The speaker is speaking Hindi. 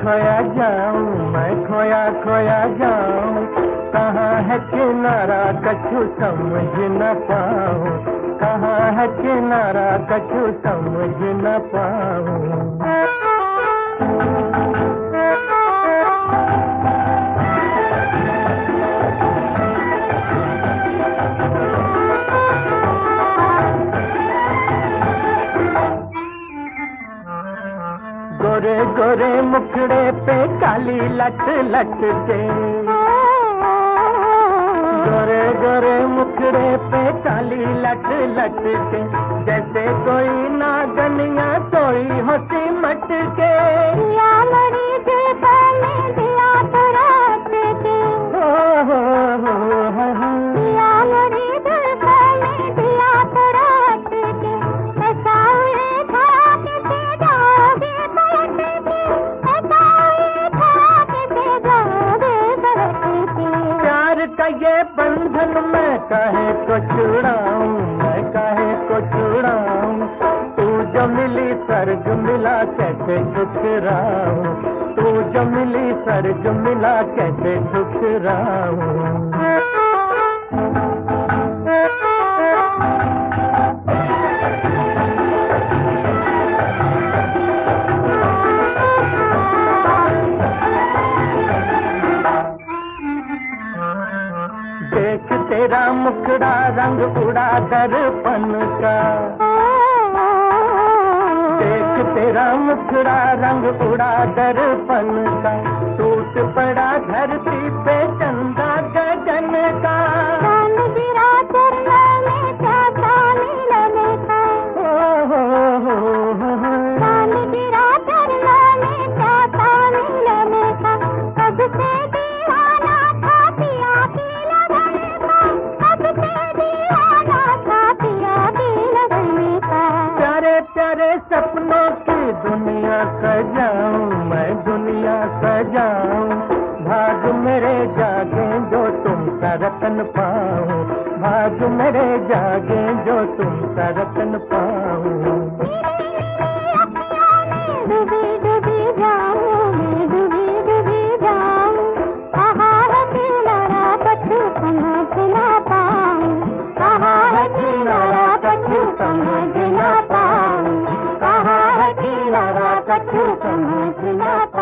खोया जाऊं, मैं खोया खोया जाऊं। कहाँ है किनारा कछु समझ न पाऊं, कहाँ है किनारा कछु समझ न पाऊं। गोरे गोरे मुखड़े पे काली लट लट के, गोरे गोरे मुखड़े पे काली लट लट के, जैसे कोई नागनिया सोई होती मट के। दिया लड़ी दिल पहले दिया तो रात के, दिया लड़ी दिल पहले दिया तो रात के। ऐसा हुए था किसे जाओगे पलट के, ऐसा हुए था किसे जाओगे पलट के। प्यार का ये बंधन मैं काहे को छुड़ाऊं, मैं काहे को छुड़ाऊं। तू जो मिली स्वर्ग मिला कैसे ठुकराऊं, तू जो मिली स्वर्ग मिला कैसे ठुकराऊं। देख तेरा मुखड़ा रंग उड़ा दर्पण का, देख तेरा मुखड़ा रंग उड़ा दर्पण का। टूट पड़ा धरती पे चंदा गगन का, चांद गिरा चरना में चाचा मिलने का। चांद गिरा चरना में चाचा मिलने का। कब से दीवाना था पिया की लगन का, कब से दीवाना था पिया की लगन का। प्यारे प्यारे सपनों की दुनिया सजाऊं, मैं दुनिया सजाऊं। भाग मेरे जागे जो तुम सा रतन पाऊं, भाग मेरे जागे जो तुम सा रतन पाऊं। डूबी डूबी जाऊं, मैं डूबी डूबी जाऊं। कहाँ है किनारा कछु समझ न पाऊं, कहाँ है किनारा कछु समझ न पाऊं, कहाँ है किनारा कछु समझ न पाऊं।